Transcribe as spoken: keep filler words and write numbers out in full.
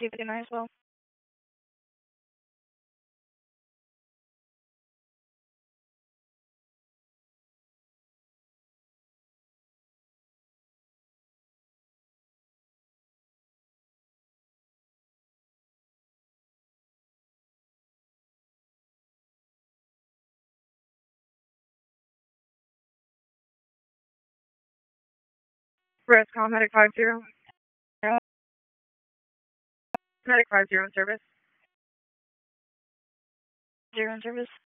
two fifty-nine as well. Rescom, Medic five zero. Medic five zero in service. Zero in service.